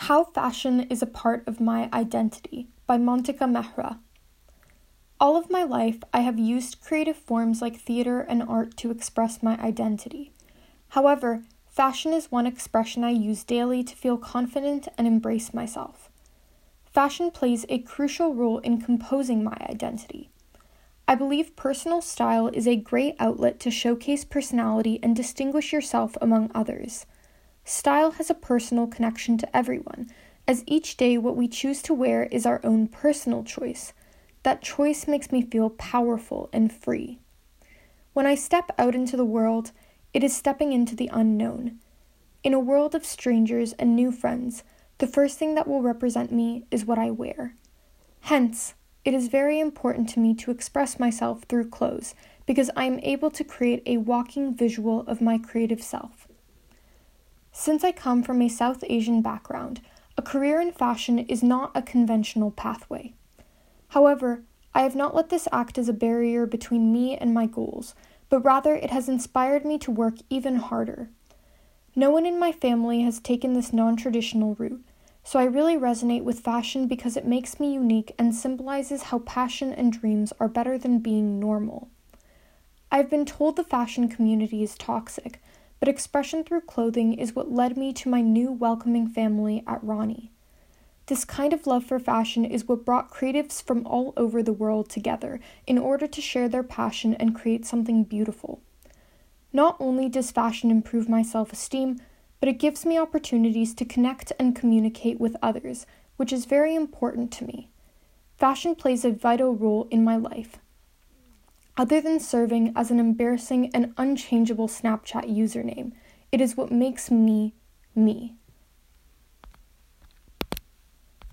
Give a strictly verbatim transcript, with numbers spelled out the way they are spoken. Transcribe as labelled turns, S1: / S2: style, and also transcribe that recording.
S1: How Fashion is a Part of My Identity by Montika Mehra. All of my life, I have used creative forms like theater and art to express my identity. However, fashion is one expression I use daily to feel confident and embrace myself. Fashion plays a crucial role in composing my identity. I believe personal style is a great outlet to showcase personality and distinguish yourself among others. Style has a personal connection to everyone, as each day what we choose to wear is our own personal choice. That choice makes me feel powerful and free. When I step out into the world, it is stepping into the unknown. In a world of strangers and new friends, the first thing that will represent me is what I wear. Hence, it is very important to me to express myself through clothes because I am able to create a walking visual of my creative self. Since I come from a South Asian background, a career in fashion is not a conventional pathway. However, I have not let this act as a barrier between me and my goals, but rather it has inspired me to work even harder. No one in my family has taken this non-traditional route, so I really resonate with fashion because it makes me unique and symbolizes how passion and dreams are better than being normal. I've been told the fashion community is toxic, but expression through clothing is what led me to my new welcoming family at Rani. This kind of love for fashion is what brought creatives from all over the world together in order to share their passion and create something beautiful. Not only does fashion improve my self-esteem, but it gives me opportunities to connect and communicate with others, which is very important to me. Fashion plays a vital role in my life. Other than serving as an embarrassing and unchangeable Snapchat username, it is what makes me, me.